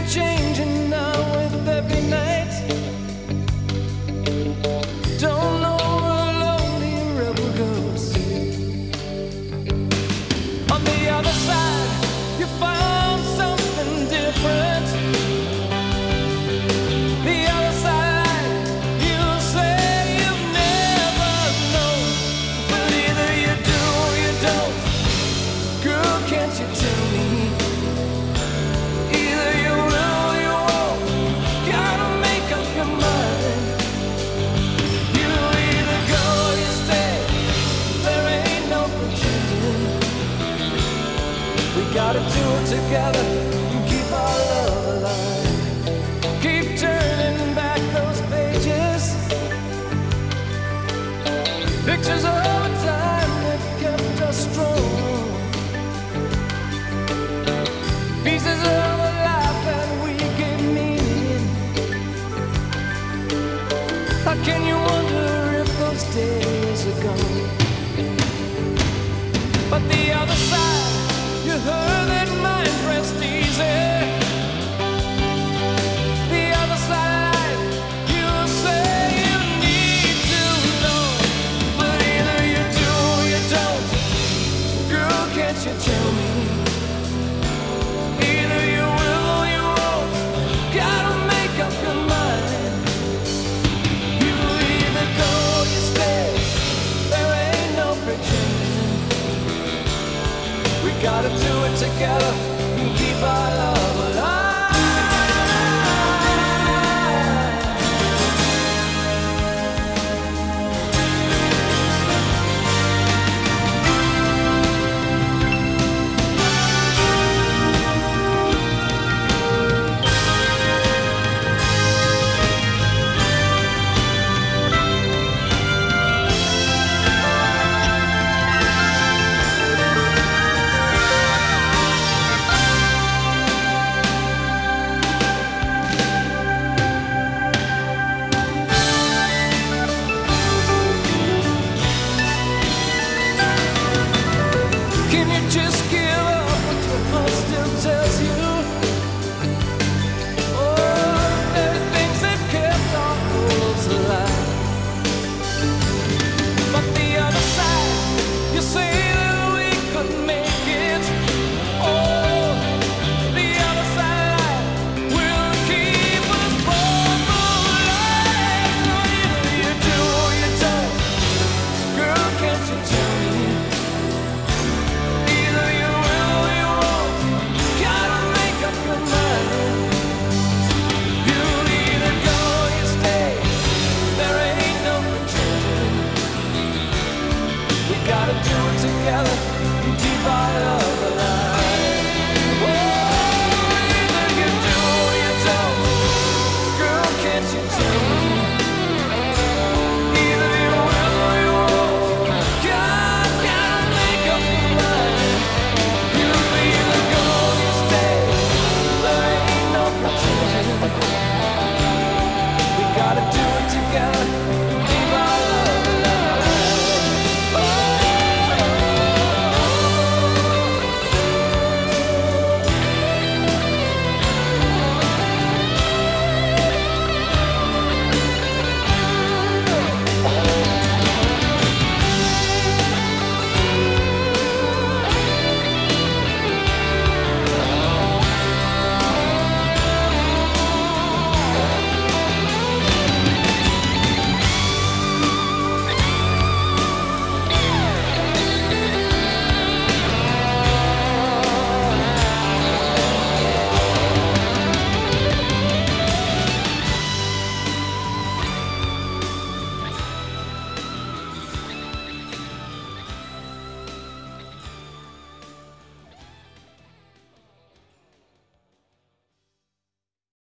changing now with every night. Don't know where a lonely rebel goes. On the other side, you found something different. The other side, you say you've never known, but either you do or you don't. Girl, can't you tell me? Either you will or you won't. Gotta make up your mind. You either go or you stay. There ain't no pretending. We gotta do it together and keep our love alive. Keep turning back those pages. Pictures of a time that kept us strong. Pieces of a life that we gave meaning. How can you wonder if those days are gone? But the other side, you heard that mind rest easy. The other side, you say you need to know, but either you do or you don't. Girl, can't you tell me? Either you will or you won't. Gotta make up your mind. You either go or you stay. There ain't no pretending. We gotta do it together and keep our love alive. Can you just give up what your heart still tells you? Oh, everything's that kept our hopes alive. But the other side, you say that we could make it. Oh, the other side will keep us both alive. So either you do or you don't. Girl, can't you tell me? Either you will or you won't. Gotta make up your mind. You'll either go or you stay. There ain't no pretending. We gotta do it together and keep our love alive.